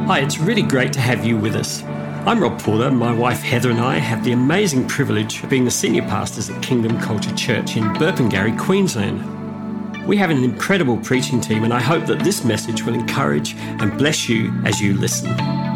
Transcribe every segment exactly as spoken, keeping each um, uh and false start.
Hi, it's really great to have you with us. I'm Rob Porter. My wife Heather and I have the amazing privilege of being the senior pastors at Kingdom Culture Church in Burpengary, Queensland. We have an incredible preaching team, and I hope that this message will encourage and bless you as you listen.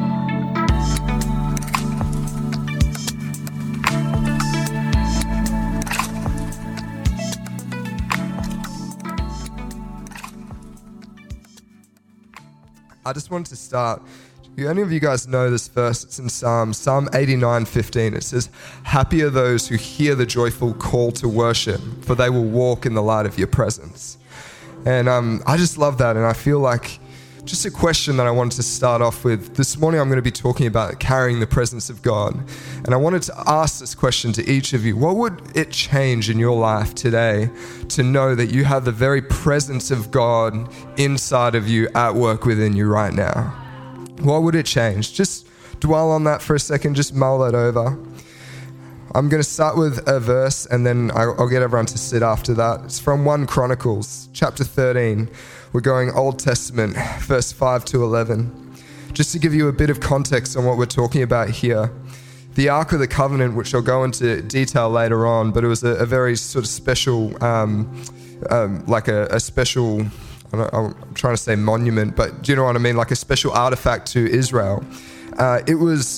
I just wanted to start. Do any of you guys know this verse? It's in Psalm, Psalm eighty-nine fifteen. It says, "Happy are those who hear the joyful call to worship, for they will walk in the light of your presence." And um, I just love that. And I feel like just a question that I wanted to start off with. This morning I'm going to be talking about carrying the presence of God. And I wanted to ask this question to each of you. What would it change in your life today to know that you have the very presence of God inside of you at work within you right now? What would it change? Just dwell on that for a second. Just mull that over. I'm going to start with a verse and then I'll get everyone to sit after that. It's from First Chronicles chapter thirteen. We're going Old Testament, verse five to eleven. Just to give you a bit of context on what we're talking about here. The Ark of the Covenant, which I'll go into detail later on, but it was a, a very sort of special, um, um, like a, a special, I don't, I'm trying to say monument, but do you know what I mean? Like a special artifact to Israel. Uh, it was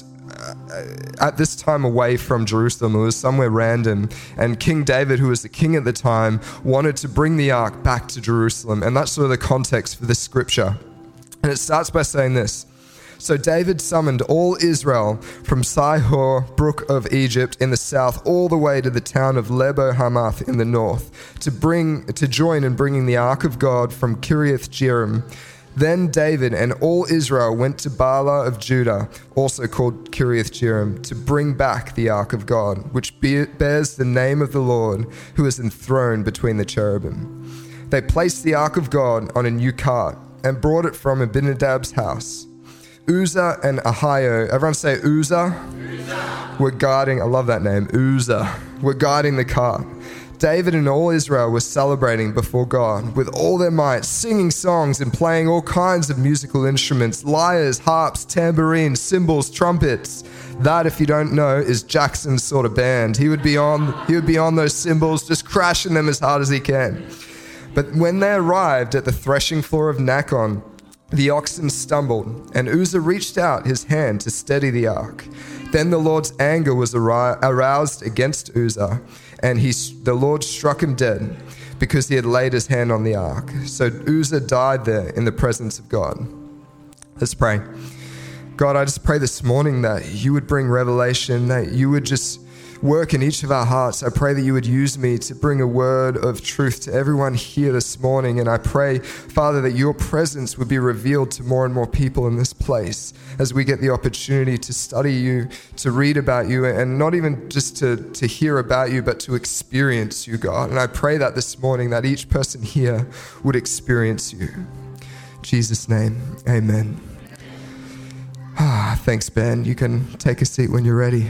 at this time away from Jerusalem. It was somewhere random, and King David, who was the king at the time, wanted to bring the ark back to Jerusalem, and that's sort of the context for this scripture. And it starts by saying this: "So David summoned all Israel from Sihor, brook of Egypt in the south, all the way to the town of Lebo Hamath in the north, to bring to join in bringing the ark of God from Kiriath Jearim. Then David and all Israel went to Baalah of Judah, also called Kiriath Jearim, to bring back the ark of God, which bears the name of the Lord, who is enthroned between the cherubim. They placed the ark of God on a new cart and brought it from Abinadab's house. Uzzah and Ahio," everyone say Uzzah? Uzzah. Were guarding, I love that name, Uzzah, were guarding the cart. David and all Israel were celebrating before God with all their might, singing songs and playing all kinds of musical instruments, lyres, harps, tambourines, cymbals, trumpets. That, if you don't know, is Jackson's sort of band. He would be on, he would be on those cymbals, just crashing them as hard as he can. But when they arrived at the threshing floor of Nakon, the oxen stumbled, and Uzzah reached out his hand to steady the ark. Then the Lord's anger was aroused against Uzzah, and he, the Lord struck him dead because he had laid his hand on the ark. So Uzzah died there in the presence of God. Let's pray. God, I just pray this morning that you would bring revelation, that you would just work in each of our hearts. I pray that you would use me to bring a word of truth to everyone here this morning. And I pray, Father, that your presence would be revealed to more and more people in this place as we get the opportunity to study you, to read about you, and not even just to, to hear about you, but to experience you, God. And I pray that this morning that each person here would experience you. In Jesus' name, amen. Ah, thanks, Ben. You can take a seat when you're ready.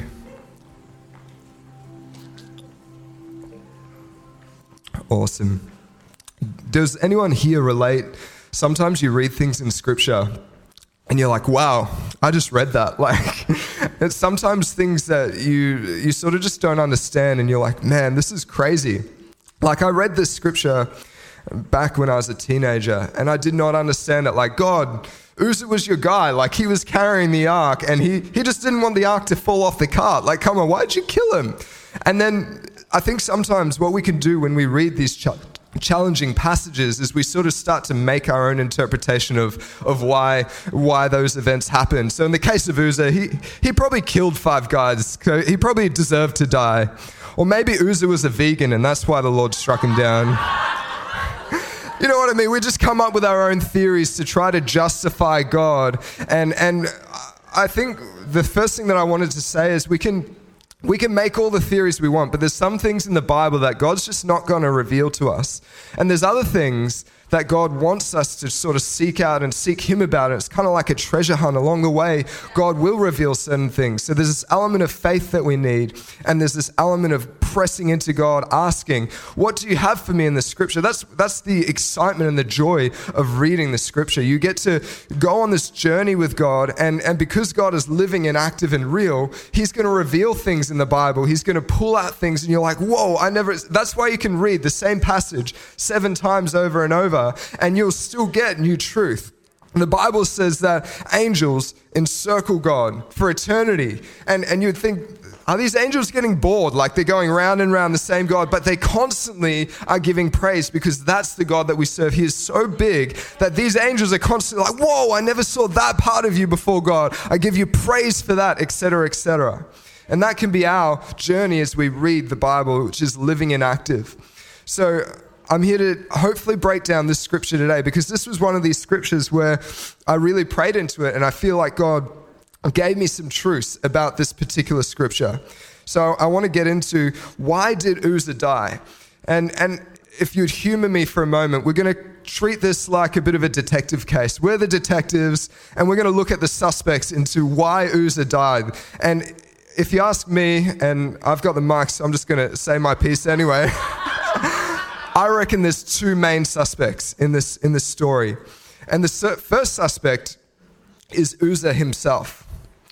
Awesome. Does anyone here relate? Sometimes you read things in scripture and you're like, wow, I just read that. Like, it's sometimes things that you you sort of just don't understand and you're like, man, this is crazy. Like, I read this scripture back when I was a teenager and I did not understand it. Like, God, Uzzah was your guy. Like, he was carrying the ark and he, he just didn't want the ark to fall off the cart. Like, come on, why'd you kill him? And then I think sometimes what we can do when we read these ch- challenging passages is we sort of start to make our own interpretation of, of why why those events happened. So in the case of Uzzah, he, he probably killed five guys. So he probably deserved to die. Or maybe Uzzah was a vegan and that's why the Lord struck him down. You know what I mean? We just come up with our own theories to try to justify God. And, and I think the first thing that I wanted to say is we can... We can make all the theories we want, but there's some things in the Bible that God's just not going to reveal to us. And there's other things that God wants us to sort of seek out and seek him about. It's kind of like a treasure hunt. Along the way, God will reveal certain things. So there's this element of faith that we need, and there's this element of pressing into God, asking, what do you have for me in the scripture? That's, that's the excitement and the joy of reading the scripture. You get to go on this journey with God, and, and because God is living and active and real, he's going to reveal things in the Bible. He's going to pull out things and you're like, whoa, I never, that's why you can read the same passage seven times over and over and you'll still get new truth. The Bible says that angels encircle God for eternity. And, and you'd think, are these angels getting bored? Like they're going round and round the same God, but they constantly are giving praise because that's the God that we serve. He is so big that these angels are constantly like, whoa, I never saw that part of you before, God. I give you praise for that, et cetera, et cetera. And that can be our journey as we read the Bible, which is living and active. So I'm here to hopefully break down this scripture today because this was one of these scriptures where I really prayed into it and I feel like God gave me some truths about this particular scripture. So I want to get into why did Uzzah die? And, and if you'd humor me for a moment, we're going to treat this like a bit of a detective case. We're the detectives and we're going to look at the suspects into why Uzzah died. And if you ask me, and I've got the mic, so I'm just going to say my piece anyway. I reckon there's two main suspects in this in this story. And the su- first suspect is Uzzah himself.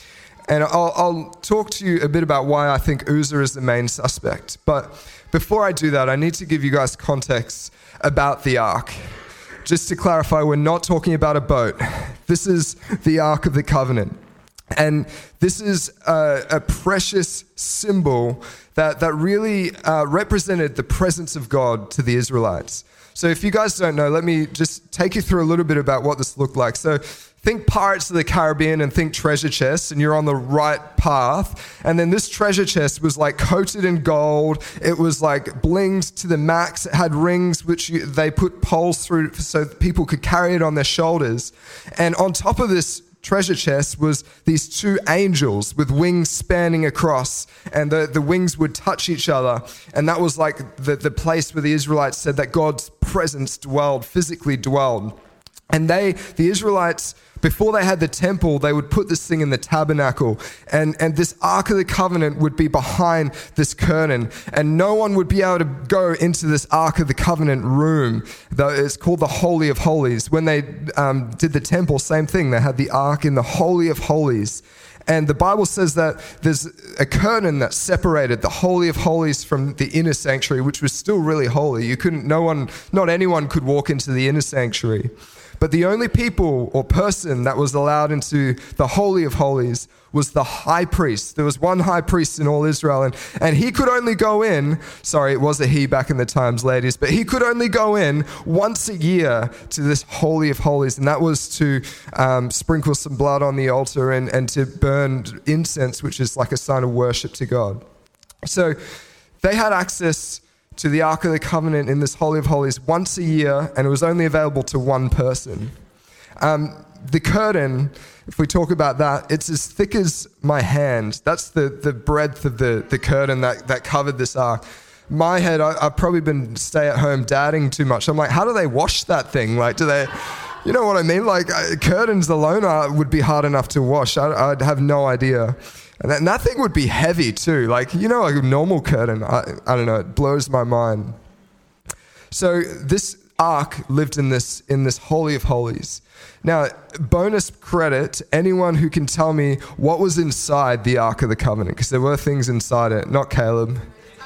And I'll, I'll talk to you a bit about why I think Uzzah is the main suspect. But before I do that, I need to give you guys context about the ark. Just to clarify, we're not talking about a boat. This is the Ark of the Covenant. And this is a, a precious symbol that, that really uh, represented the presence of God to the Israelites. So if you guys don't know, let me just take you through a little bit about what this looked like. So think Pirates of the Caribbean and think treasure chests, and you're on the right path. And then this treasure chest was like coated in gold. It was like blinged to the max. It had rings which you, they put poles through so people could carry it on their shoulders. And on top of this treasure chest was these two angels with wings spanning across, and the, the wings would touch each other. And that was like the, the place where the Israelites said that God's presence dwelled, physically dwelled. And they, the Israelites, before they had the temple, they would put this thing in the tabernacle. And, and this Ark of the Covenant would be behind this curtain. And no one would be able to go into this Ark of the Covenant room. It's called the Holy of Holies. When they um, did the temple, same thing. They had the Ark in the Holy of Holies. And the Bible says that there's a curtain that separated the Holy of Holies from the inner sanctuary, which was still really holy. You couldn't, no one, not anyone could walk into the inner sanctuary. But the only people or person that was allowed into the Holy of Holies was the high priest. There was one high priest in all Israel, and, and he could only go in, sorry, it was a he back in the times, ladies, but he could only go in once a year to this Holy of Holies, and that was to um, sprinkle some blood on the altar and, and to burn incense, which is like a sign of worship to God. So they had access to the Ark of the Covenant in this Holy of Holies once a year, and it was only available to one person. Um, the curtain, if we talk about that, it's as thick as my hand. That's the, the breadth of the, the curtain that, that covered this ark. My head, I, I've probably been stay-at-home dadding too much. I'm like, how do they wash that thing? Like, do they, you know what I mean? Like, uh, curtains alone are, would be hard enough to wash. I, I'd have no idea. And that, and that thing would be heavy too. Like, you know, like a normal curtain, I, I don't know, it blows my mind. So this ark lived in this in this Holy of Holies. Now, bonus credit to anyone who can tell me what was inside the Ark of the Covenant, because there were things inside it. Not Caleb.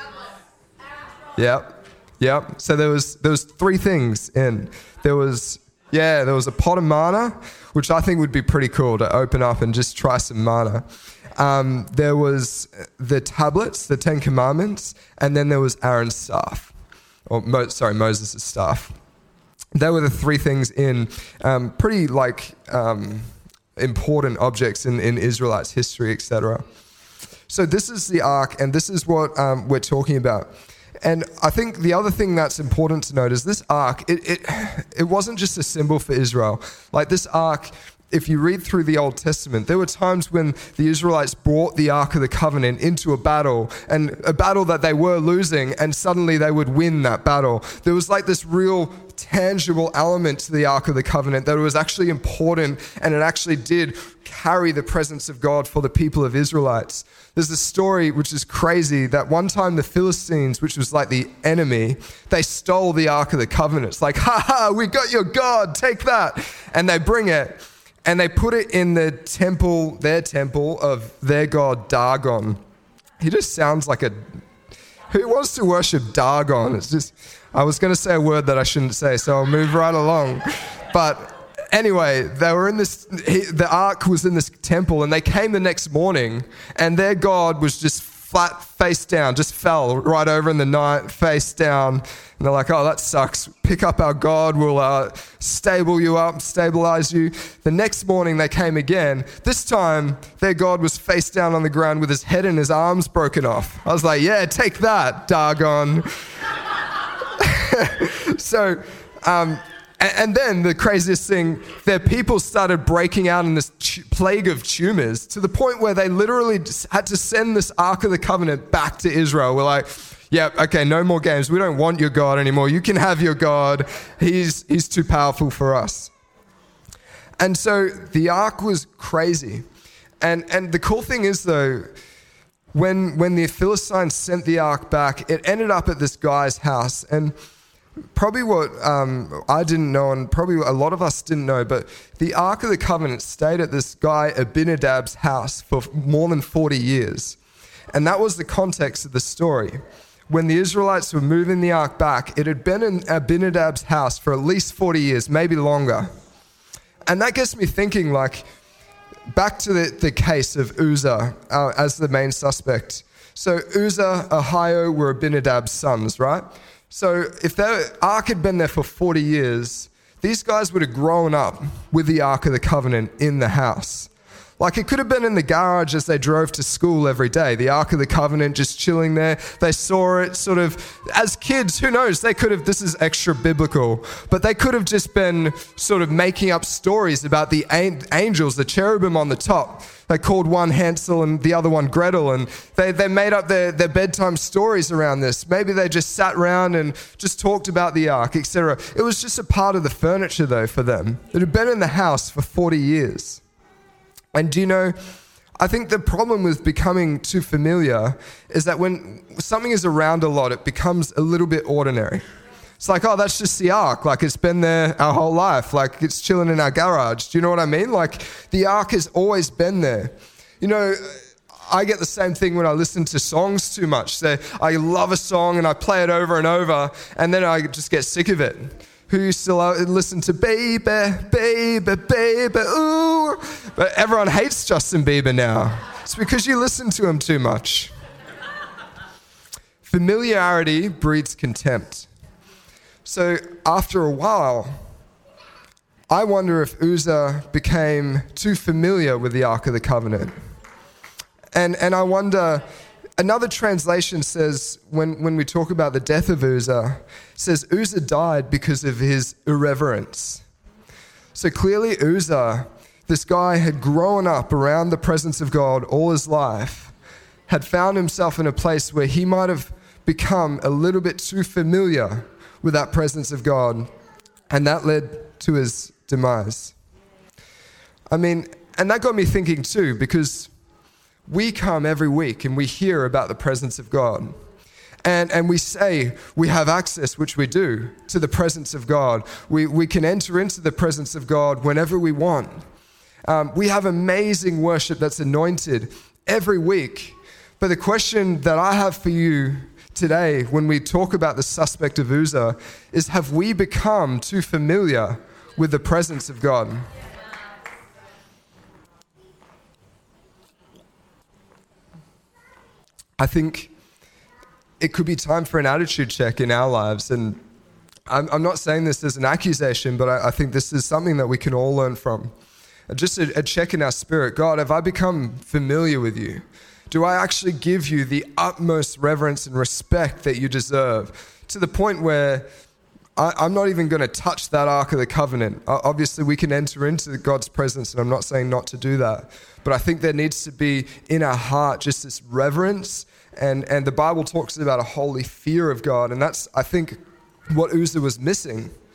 Yep, yep. So there was there was three things in. There was yeah, there was a pot of manna, which I think would be pretty cool to open up and just try some manna. Um, there was the tablets, the Ten Commandments, and then there was Aaron's staff, or Mo- sorry, Moses' staff. They were the three things in um, pretty like um, important objects in, in Israelites' history, et cetera. So this is the ark, and this is what um, we're talking about. And I think the other thing that's important to note is this ark, it, it, it wasn't just a symbol for Israel. Like this ark, if you read through the Old Testament, there were times when the Israelites brought the Ark of the Covenant into a battle, and a battle that they were losing, and suddenly they would win that battle. There was like this real tangible element to the Ark of the Covenant, that it was actually important and it actually did carry the presence of God for the people of Israelites. There's a story which is crazy that one time the Philistines, which was like the enemy, they stole the Ark of the Covenant. It's like, ha ha, we got your God, take that. And they bring it and they put it in the temple, their temple of their god Dagon. He just sounds like a, who wants to worship Dagon? It's just, I was going to say a word that I shouldn't say, so I'll move right along. But anyway, they were in this, he, the ark was in this temple, and they came the next morning, and their God was just flat face down, just fell right over in the night, face down. And they're like, oh, that sucks. Pick up our God, we'll uh, stable you up, stabilize you. The next morning they came again. This time their God was face down on the ground with his head and his arms broken off. I was like, yeah, take that, Dagon. so, um, and, and then the craziest thing, their people started breaking out in this t- plague of tumors to the point where they literally had to send this Ark of the Covenant back to Israel. We're like, yeah, okay, no more games. We don't want your God anymore. You can have your God. He's, he's too powerful for us. And so the Ark was crazy. And, and the cool thing is, though, when, when the Philistines sent the Ark back, it ended up at this guy's house. And probably what um, I didn't know, and probably a lot of us didn't know, but the Ark of the Covenant stayed at this guy Abinadab's house for more than forty years. And that was the context of the story. When the Israelites were moving the Ark back, it had been in Abinadab's house for at least forty years, maybe longer. And that gets me thinking, like, back to the, the case of Uzzah uh, as the main suspect. So Uzzah, Ahio were Abinadab's sons, right? So if the Ark had been there for forty years, these guys would have grown up with the Ark of the Covenant in the house. Like, it could have been in the garage as they drove to school every day, the Ark of the Covenant just chilling there. They saw it sort of, as kids, who knows, they could have, this is extra biblical, but they could have just been sort of making up stories about the angels, the cherubim on the top. They called one Hansel and the other one Gretel, and they, they made up their, their bedtime stories around this. Maybe they just sat around and just talked about the Ark, et cetera. It was just a part of the furniture, though, for them. It had been in the house for forty years. And do you know, I think the problem with becoming too familiar is that when something is around a lot, it becomes a little bit ordinary. It's like, oh, that's just the Ark. Like, it's been there our whole life. Like, it's chilling in our garage. Do you know what I mean? Like, the Ark has always been there. You know, I get the same thing when I listen to songs too much. So I love a song and I play it over and over, and then I just get sick of it. Who used to listen to Baby, Baby, Baby, ooh. But everyone hates Justin Bieber now. It's because you listen to him too much. Familiarity breeds contempt. So after a while, I wonder if Uzzah became too familiar with the Ark of the Covenant. And, and I wonder, another translation says, when, when we talk about the death of Uzzah, says Uzzah died because of his irreverence. So clearly Uzzah, this guy had grown up around the presence of God all his life, had found himself in a place where he might have become a little bit too familiar with that presence of God, and that led to his demise. I mean, and that got me thinking too, because we come every week and we hear about the presence of God. And, and we say we have access, which we do, to the presence of God. We, we can enter into the presence of God whenever we want. Um, we have amazing worship that's anointed every week. But the question that I have for you today, when we talk about the suspect of Uzzah, is, have we become too familiar with the presence of God? I think it could be time for an attitude check in our lives. And I'm, I'm not saying this as an accusation, but I, I think this is something that we can all learn from. Just a, a check in our spirit. God, have I become familiar with you? Do I actually give you the utmost reverence and respect that you deserve, to the point where I, I'm not even going to touch that Ark of the Covenant? Obviously, we can enter into God's presence, and I'm not saying not to do that. But I think there needs to be in our heart just this reverence. And, and the Bible talks about a holy fear of God. And that's, I think, what Uzzah was missing.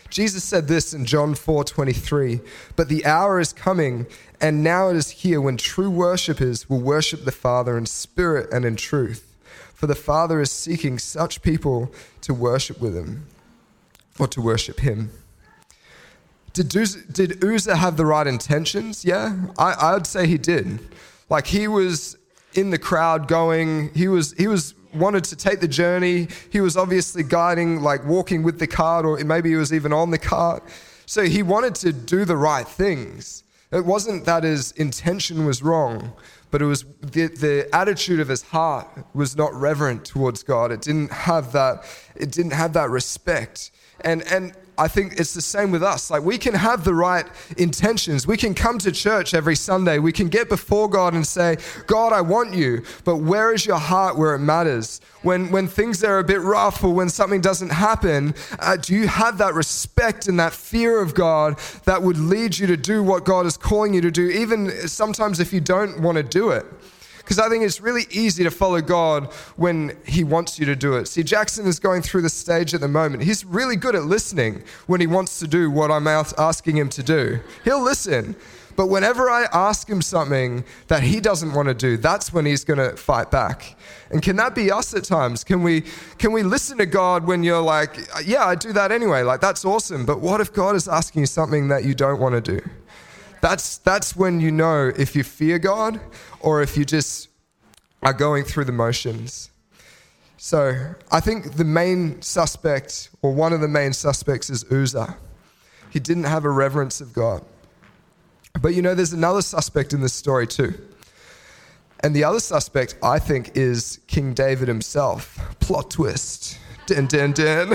Jesus said this in John four twenty-three, "But the hour is coming, and now it is here, when true worshippers will worship the Father in spirit and in truth. For the Father is seeking such people to worship with him," or to worship him. Did Uzzah, did Uzzah have the right intentions? Yeah, I, I'd say he did. Like, he was in the crowd going, he was he was wanted to take the journey. He was obviously guiding, like walking with the cart, or maybe he was even on the cart. So he wanted to do the right things. It wasn't that his intention was wrong, but it was the, the attitude of his heart was not reverent towards God. It didn't have that, it didn't have that respect. And and I think it's the same with us. Like, we can have the right intentions. We can come to church every Sunday. We can get before God and say, "God, I want you." But where is your heart where it matters? When when things are a bit rough, or when something doesn't happen, uh, do you have that respect and that fear of God that would lead you to do what God is calling you to do, even sometimes if you don't want to do it? Because I think it's really easy to follow God when he wants you to do it. See, Jackson is going through the stage at the moment. He's really good at listening when he wants to do what I'm asking him to do. He'll listen. But whenever I ask him something that he doesn't want to do, that's when he's going to fight back. And can that be us at times? Can we can we listen to God when you're like, "Yeah, I do that anyway. Like, that's awesome." But what if God is asking you something that you don't want to do? That's that's when you know if you fear God or if you just are going through the motions. So I think the main suspect, or one of the main suspects, is Uzzah. He didn't have a reverence of God. But you know, there's another suspect in this story too. And the other suspect, I think, is King David himself. Plot twist. Dun, dun, dun.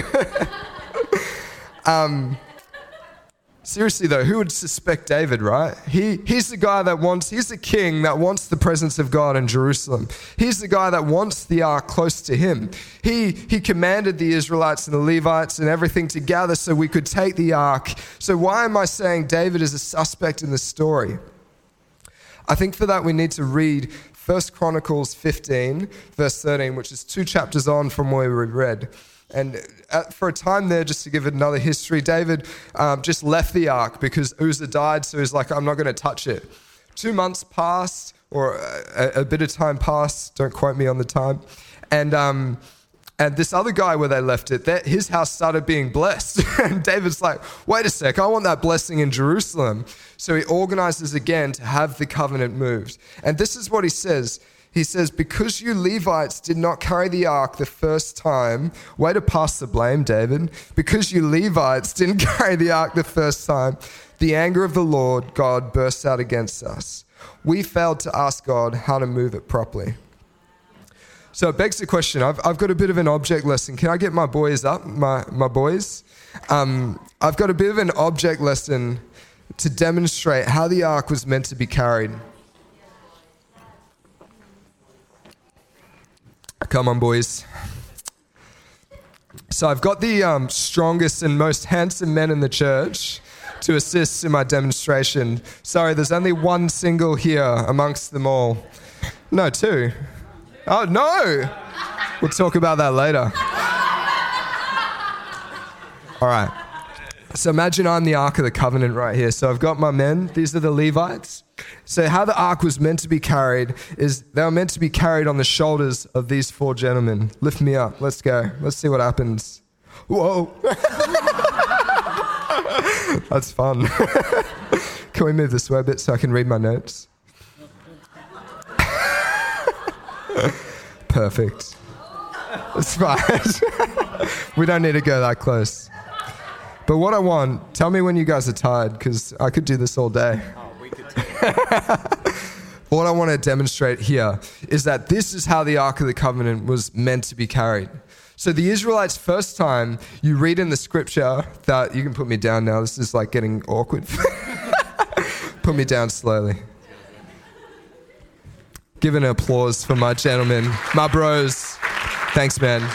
um... Seriously though, who would suspect David, right? He he's the guy that wants, he's the king that wants the presence of God in Jerusalem. He's the guy that wants the ark close to him. He he commanded the Israelites and the Levites and everything to gather so we could take the ark. So why am I saying David is a suspect in this story? I think for that we need to read First Chronicles fifteen, verse thirteen, which is two chapters on from where we read. And at, for a time there, just to give it another history, David um, just left the ark because Uzzah died, so he's like, "I'm not going to touch it." Two months passed, or a, a bit of time passed, don't quote me on the time, and um, and this other guy where they left it, that his house started being blessed. And David's like, "Wait a sec, I want that blessing in Jerusalem." So he organizes again to have the covenant moved. And this is what he says. He says, "Because you Levites did not carry the ark the first time," way to pass the blame, David. "Because you Levites didn't carry the ark the first time, the anger of the Lord God burst out against us. We failed to ask God how to move it properly." So it begs the question, I've, I've got a bit of an object lesson. Can I get my boys up, my, my boys? Um, I've got a bit of an object lesson to demonstrate how the ark was meant to be carried. Come on, boys. So I've got the um, strongest and most handsome men in the church to assist in my demonstration. Sorry, there's only one single here amongst them all. No, two. Oh, no. We'll talk about that later. All right. So imagine I'm the Ark of the Covenant right here. So I've got my men. These are the Levites. So how the ark was meant to be carried is they were meant to be carried on the shoulders of these four gentlemen. Lift me up. Let's go. Let's see what happens. Whoa. That's fun. Can we move this way a bit so I can read my notes? Perfect. It's fine. We don't need to go that close. But what I want, tell me when you guys are tired, because I could do this all day. Oh, we could too. What I want to demonstrate here is that this is how the Ark of the Covenant was meant to be carried. So the Israelites, first time, you read in the scripture that, you can put me down now, this is like getting awkward. Put me down slowly. Give an applause for my gentlemen, my bros. Thanks, man.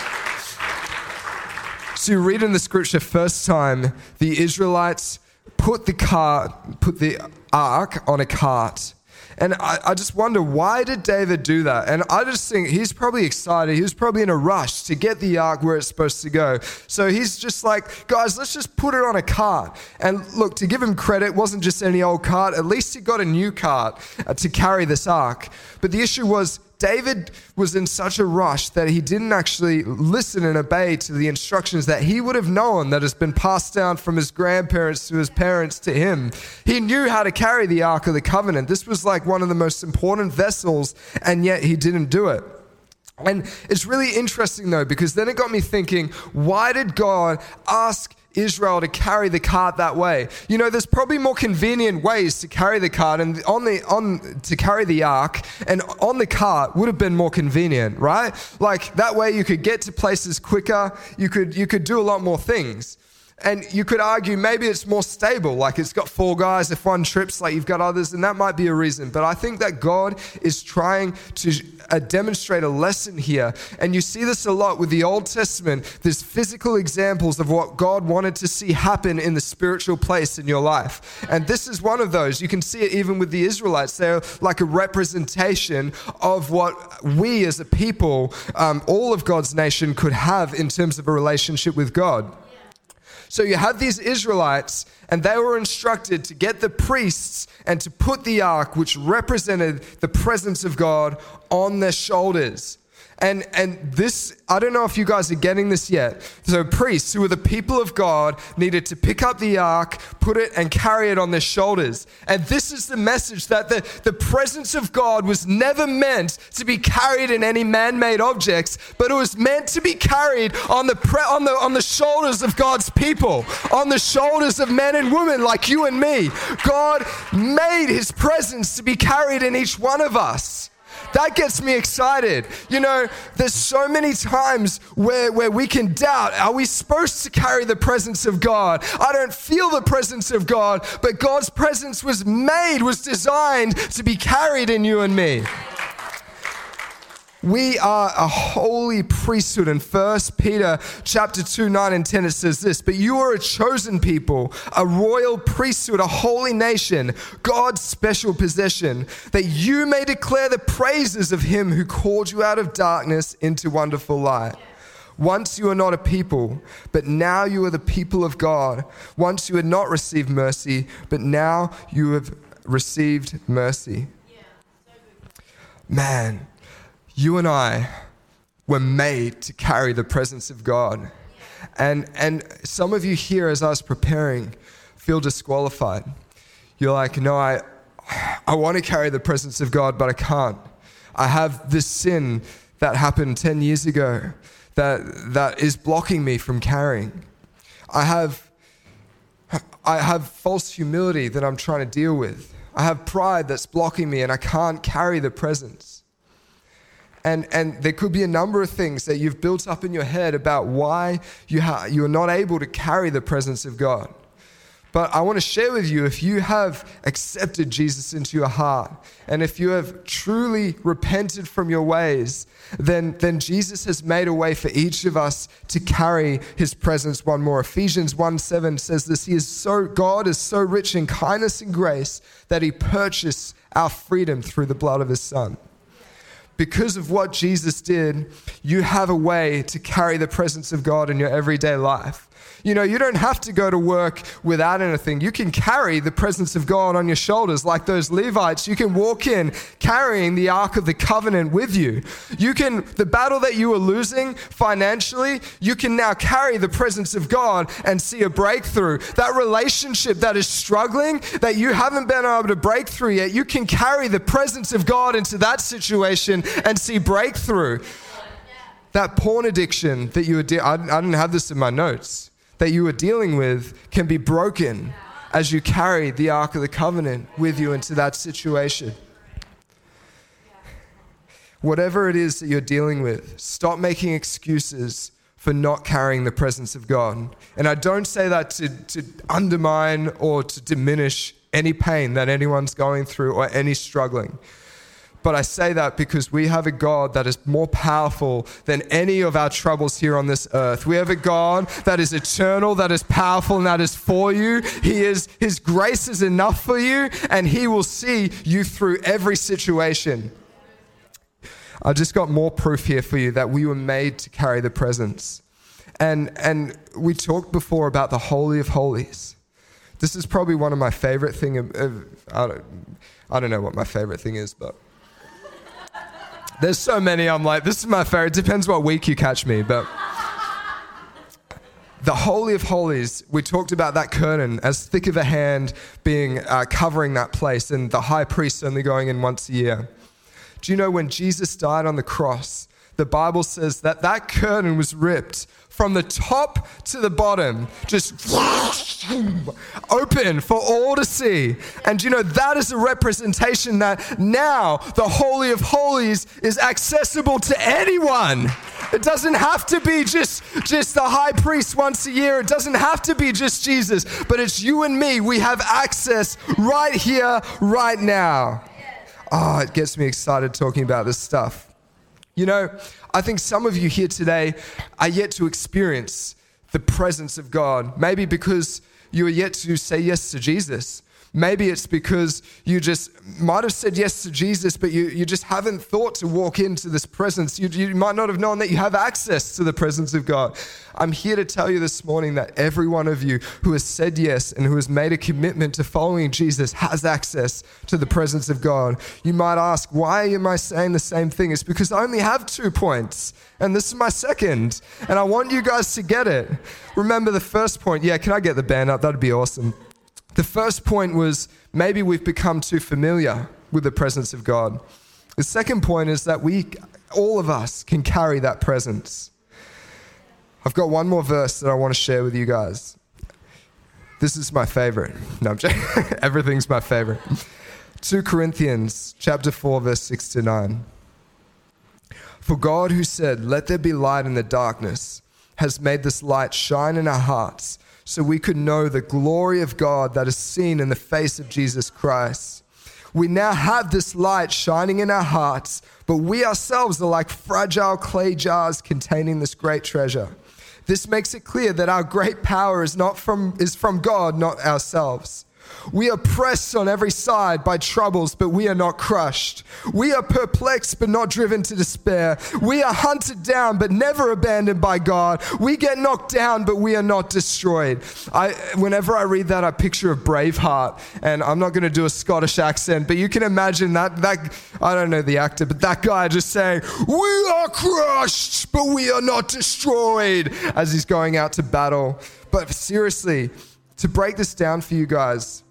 So you read in the scripture, first time, the Israelites put the cart, put the ark on a cart. And I, I just wonder, why did David do that? And I just think he's probably excited. He was probably in a rush to get the ark where it's supposed to go. So he's just like, guys, let's just put it on a cart. And look, to give him credit, it wasn't just any old cart. At least he got a new cart uh, to carry this ark. But the issue was, David was in such a rush that he didn't actually listen and obey to the instructions that he would have known that has been passed down from his grandparents to his parents to him. He knew how to carry the Ark of the Covenant. This was like one of the most important vessels, and yet he didn't do it. And it's really interesting though, because then it got me thinking, why did God ask Israel to carry the cart that way? You know, there's probably more convenient ways to carry the cart, and on the on to carry the ark and on the cart would have been more convenient, right? Like that way you could get to places quicker, you could you could do a lot more things. And you could argue maybe it's more stable, like it's got four guys, if one trips, like you've got others, and that might be a reason. But I think that God is trying to uh, demonstrate a lesson here. And you see this a lot with the Old Testament. There's physical examples of what God wanted to see happen in the spiritual place in your life. And this is one of those. You can see it even with the Israelites. They're like a representation of what we as a people, um, all of God's nation could have in terms of a relationship with God. So you have these Israelites, and they were instructed to get the priests and to put the ark, which represented the presence of God, on their shoulders. And and this, I don't know if you guys are getting this yet. So priests, who were the people of God, needed to pick up the ark, put it and carry it on their shoulders. And this is the message, that the, the presence of God was never meant to be carried in any man-made objects, but it was meant to be carried on the pre, on the on the shoulders of God's people, on the shoulders of men and women like you and me. God made his presence to be carried in each one of us. That gets me excited. You know, there's so many times where, where we can doubt, are we supposed to carry the presence of God? I don't feel the presence of God, but God's presence was made, was designed to be carried in you and me. We are a holy priesthood. In First Peter chapter two, nine and ten, it says this, but you are a chosen people, a royal priesthood, a holy nation, God's special possession, that you may declare the praises of him who called you out of darkness into wonderful light. Once you were not a people, but now you are the people of God. Once you had not received mercy, but now you have received mercy. Man, you and I were made to carry the presence of God. And and some of you here, as I was preparing, feel disqualified. You're like, no, I I want to carry the presence of God, but I can't. I have this sin that happened ten years ago that that is blocking me from carrying. I have I have false humility that I'm trying to deal with. I have pride that's blocking me, and I can't carry the presence. And and there could be a number of things that you've built up in your head about why you ha- you're not able to carry the presence of God. But I want to share with you, if you have accepted Jesus into your heart, and if you have truly repented from your ways, then, then Jesus has made a way for each of us to carry his presence one more. Ephesians one seven says this, he is so, God is so rich in kindness and grace that he purchased our freedom through the blood of his son. Because of what Jesus did, you have a way to carry the presence of God in your everyday life. You know, you don't have to go to work without anything. You can carry the presence of God on your shoulders like those Levites. You can walk in carrying the Ark of the Covenant with you. You can, the battle that you were losing financially, you can now carry the presence of God and see a breakthrough. That relationship that is struggling, that you haven't been able to break through yet, you can carry the presence of God into that situation and see breakthrough. That porn addiction that you were, de- I, I didn't have this in my notes, that you were dealing with can be broken as you carry the Ark of the Covenant with you into that situation. Whatever it is that you're dealing with, stop making excuses for not carrying the presence of God. And I don't say that to, to undermine or to diminish any pain that anyone's going through or any struggling. But I say that because we have a God that is more powerful than any of our troubles here on this earth. We have a God that is eternal, that is powerful, and that is for you. He is, His grace is enough for you, and He will see you through every situation. I just got more proof here for you that we were made to carry the presence. And, and we talked before about the Holy of Holies. This is probably one of my favorite things. I don't, I don't know what my favorite thing is, but there's so many. I'm like, this is my favorite. It depends what week you catch me. But the Holy of Holies, we talked about that curtain as thick of a hand being uh, covering that place, and the high priest only going in once a year. Do you know when Jesus died on the cross, the Bible says that that curtain was ripped from the top to the bottom, just open for all to see. And you know, that is a representation that now the Holy of Holies is accessible to anyone. It doesn't have to be just, just the high priest once a year. It doesn't have to be just Jesus, but it's you and me. We have access right here, right now. Oh, it gets me excited talking about this stuff. You know, I think some of you here today are yet to experience the presence of God. Maybe because you are yet to say yes to Jesus. Maybe it's because you just might have said yes to Jesus, but you, you just haven't thought to walk into this presence. You, you might not have known that you have access to the presence of God. I'm here to tell you this morning that every one of you who has said yes and who has made a commitment to following Jesus has access to the presence of God. You might ask, why am I saying the same thing? It's because I only have two points, and this is my second, and I want you guys to get it. Remember the first point. Yeah, can I get the band up? That'd be awesome. The first point was maybe we've become too familiar with the presence of God. The second point is that we, all of us, can carry that presence. I've got one more verse that I want to share with you guys. This is my favorite. No, I'm joking. Everything's my favorite. Second Corinthians chapter four, verse six to nine. For God who said, "Let there be light in the darkness," has made this light shine in our hearts, so we could know the glory of God that is seen in the face of Jesus Christ. We now have this light shining in our hearts, but we ourselves are like fragile clay jars containing this great treasure. This makes it clear that our great power is not from is from God, not ourselves. We are pressed on every side by troubles, but we are not crushed. We are perplexed, but not driven to despair. We are hunted down, but never abandoned by God. We get knocked down, but we are not destroyed. I, whenever I read that, I picture a Braveheart, and I'm not going to do a Scottish accent, but you can imagine that, that, I don't know the actor, but that guy just saying, "We are crushed, but we are not destroyed," as he's going out to battle. But seriously, to break this down for you guys,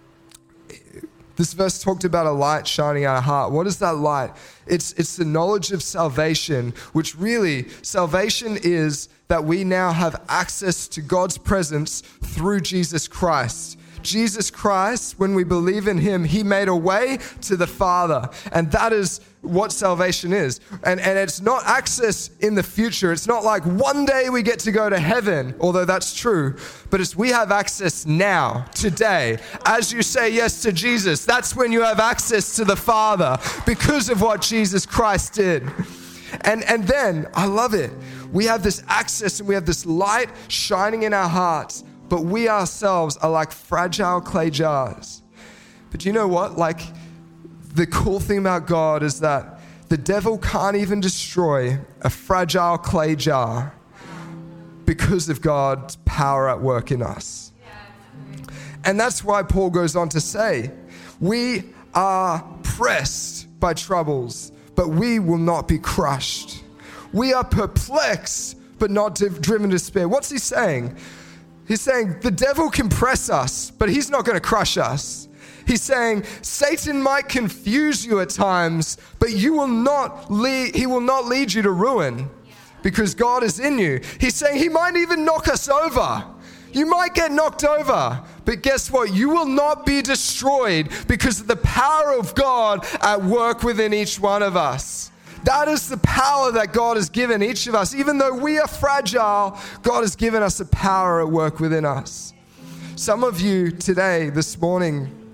this verse talked about a light shining in our heart. What is that light? It's, it's the knowledge of salvation, which really, salvation is that we now have access to God's presence through Jesus Christ. Jesus Christ, when we believe in Him, He made a way to the Father. And that is what salvation is. And, and it's not access in the future. It's not like one day we get to go to heaven, although that's true. But it's we have access now, today. As you say yes to Jesus, that's when you have access to the Father because of what Jesus Christ did. And, and then, I love it. We have this access and we have this light shining in our hearts, but we ourselves are like fragile clay jars. But you know what? Like, the cool thing about God is that the devil can't even destroy a fragile clay jar because of God's power at work in us. And that's why Paul goes on to say, we are pressed by troubles, but we will not be crushed. We are perplexed, but not driven to despair. What's he saying? He's saying the devil can press us, but he's not going to crush us. He's saying Satan might confuse you at times, but you will not lead, he will not lead you to ruin because God is in you. He's saying he might even knock us over. You might get knocked over, but guess what? You will not be destroyed because of the power of God at work within each one of us. That is the power that God has given each of us. Even though we are fragile, God has given us a power at work within us. Some of you today, this morning,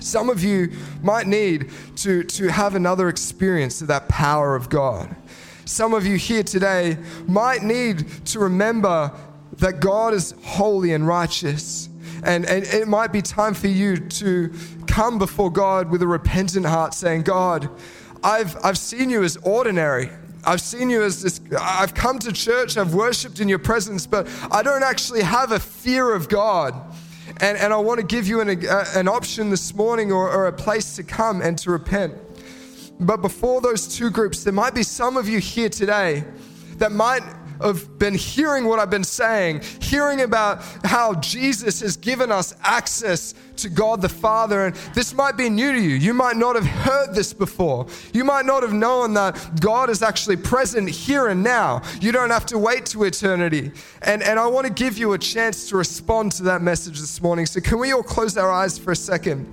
Some of you might need to, to have another experience of that power of God. Some of you here today might need to remember that God is holy and righteous. And, and it might be time for you to come before God with a repentant heart saying, God, I've, I've seen you as ordinary. I've seen you as this, I've come to church, I've worshiped in your presence, but I don't actually have a fear of God. And, and I want to give you an, uh, an option this morning or, or a place to come and to repent. But before those two groups, there might be some of you here today that might have been hearing what I've been saying, hearing about how Jesus has given us access to God the Father. And this might be new to you. You might not have heard this before. You might not have known that God is actually present here and now. You don't have to wait to eternity. And, and I want to give you a chance to respond to that message this morning. So can we all close our eyes for a second?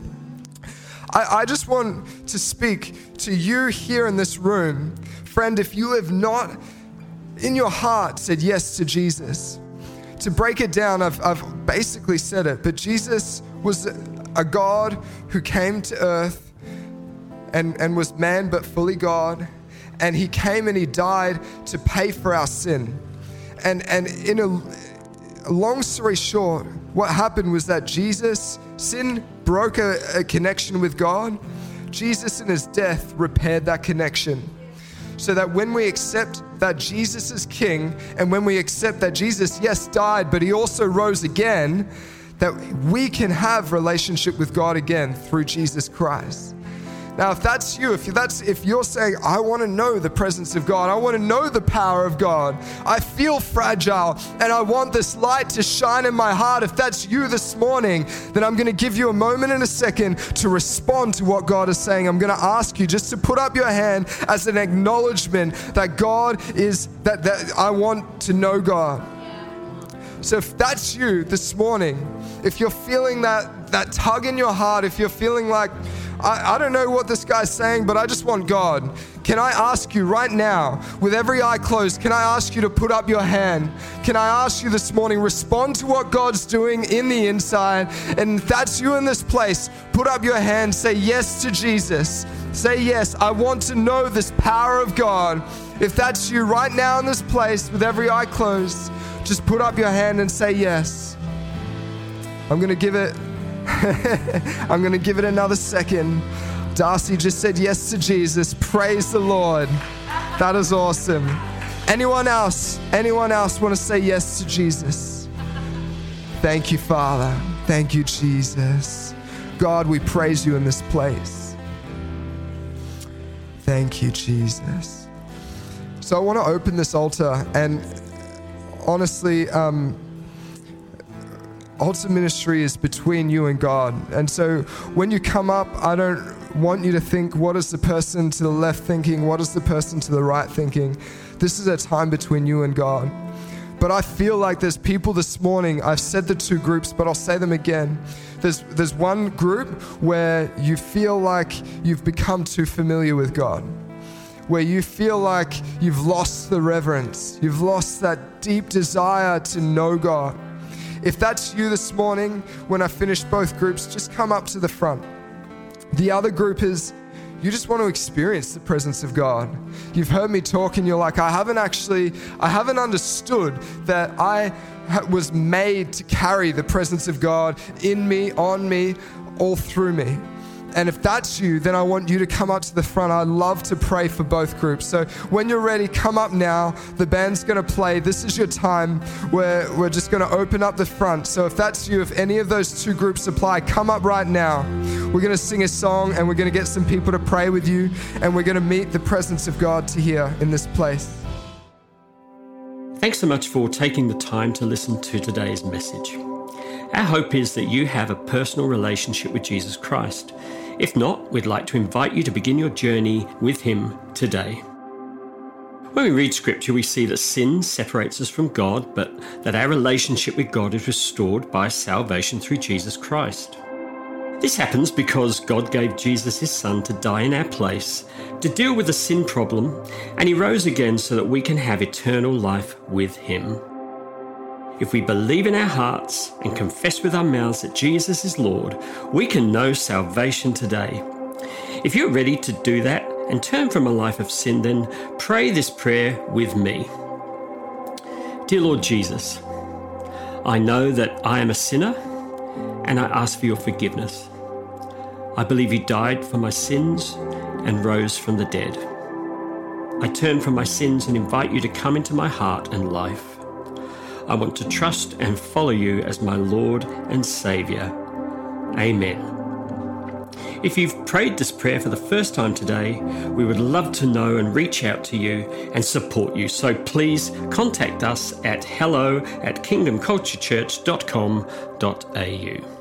I, I just want to speak to you here in this room. Friend, if you have not in your heart said yes to Jesus, to break it down, I've, I've basically said it, but Jesus was a God who came to earth and, and was man but fully God, and he came and he died to pay for our sin. And, and in a, a long story short, what happened was that Jesus, sin broke a, a connection with God. Jesus in his death repaired that connection. So that when we accept that Jesus is King, and when we accept that Jesus, yes, died, but he also rose again, that we can have relationship with God again through Jesus Christ. Now, if that's you, if that's if you're saying, I want to know the presence of God, I want to know the power of God, I feel fragile, and I want this light to shine in my heart, if that's you this morning, then I'm going to give you a moment and a second to respond to what God is saying. I'm going to ask you just to put up your hand as an acknowledgement that God is, that, that I want to know God. So if that's you this morning, if you're feeling that, that tug in your heart, if you're feeling like, I, I don't know what this guy's saying, but I just want God. Can I ask you right now, with every eye closed, can I ask you to put up your hand? Can I ask you this morning, respond to what God's doing in the inside? And if that's you in this place, put up your hand, say yes to Jesus. Say yes, I want to know this power of God. If that's you right now in this place, with every eye closed, just put up your hand and say yes. I'm going to give it I'm going to give it another second. Darcy just said yes to Jesus. Praise the Lord. That is awesome. Anyone else? Anyone else want to say yes to Jesus? Thank you, Father. Thank you, Jesus. God, we praise you in this place. Thank you, Jesus. So I want to open this altar, and honestly, um, altar ministry is between you and God. And so when you come up, I don't want you to think, what is the person to the left thinking? What is the person to the right thinking? This is a time between you and God. But I feel like there's people this morning, I've said the two groups, but I'll say them again. There's, there's one group where you feel like you've become too familiar with God, where you feel like you've lost the reverence, you've lost that deep desire to know God. If that's you this morning, when I finish both groups, just come up to the front. The other group is, you just want to experience the presence of God. You've heard me talk and you're like, I haven't actually, I haven't understood that I was made to carry the presence of God in me, on me, all through me. And if that's you, then I want you to come up to the front. I'd love to pray for both groups. So when you're ready, come up now. The band's going to play. This is your time where we're just going to open up the front. So if that's you, if any of those two groups apply, come up right now. We're going to sing a song and we're going to get some people to pray with you. And we're going to meet the presence of God to here in this place. Thanks so much for taking the time to listen to today's message. Our hope is that you have a personal relationship with Jesus Christ. If not, we'd like to invite you to begin your journey with him today. When we read scripture, we see that sin separates us from God, but that our relationship with God is restored by salvation through Jesus Christ. This happens because God gave Jesus his son to die in our place, to deal with the sin problem, and he rose again so that we can have eternal life with him. If we believe in our hearts and confess with our mouths that Jesus is Lord, we can know salvation today. If you're ready to do that and turn from a life of sin, then pray this prayer with me. Dear Lord Jesus, I know that I am a sinner and I ask for your forgiveness. I believe you died for my sins and rose from the dead. I turn from my sins and invite you to come into my heart and life. I want to trust and follow you as my Lord and Saviour. Amen. If you've prayed this prayer for the first time today, we would love to know and reach out to you and support you. So please contact us at hello at kingdom culture church dot com dot a u.